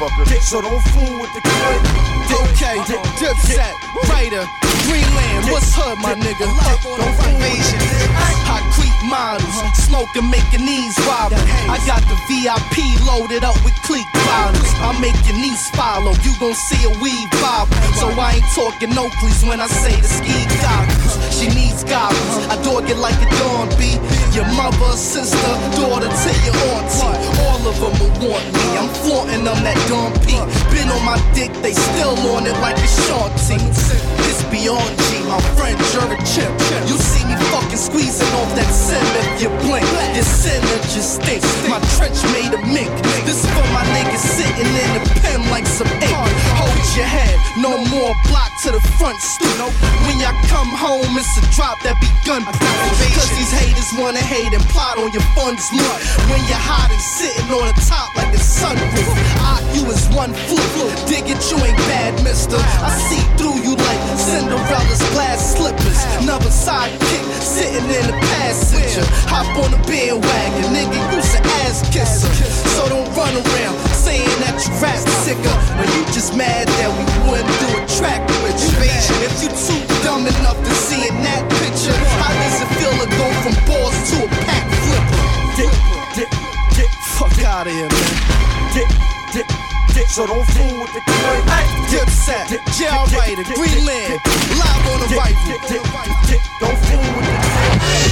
motherfucker. So don't fool with the clip. Okay, Dipset, writer, Greenland, what's hood, my nigga? Don't fool with the Hot creep models, smoking, making knees wobble. I got the VIP loaded up with clique bottles. I make your niece follow, you gon' see a weave bobble. So I ain't talking Oakleys when I say the ski goggles. She needs goggles, I dog it like a Dawn B. Your mother, sister, daughter to your auntie. All of them will want me, I'm flaunting them that Dawn P. Been on my dick, they still on it like a Shanty. This beyond G, my friend, you're a chimp. You see me fucking squeezing off that sim if you blink. Your sinner just stinks, my trench made a mink. This for my niggas sitting in the pen like some ink. Hold your head, no more block to the front stoop. When y'all come home, it's a drop that be gunproof. Cause these haters wanna hate and plot on your funds look. When you're hot and sitting on the top like a sunroof. You is one fluke, dig it, you ain't bad, mister. I see through you like Cinderella's glass slippers. Another sidekick sitting in the passenger. Hop on the bandwagon, nigga, you's an ass kisser. So don't run around saying that you rap sicker when you just mad that we wouldn't do a track with you. If you too dumb enough to see in that picture, how does it feel to go from balls to a pack flipper? dip. Fuck out of here, man. Dip. So don't fool with the clip. Dipset, jail writer, Greenland, live on the rifle. Don't fool with the clip.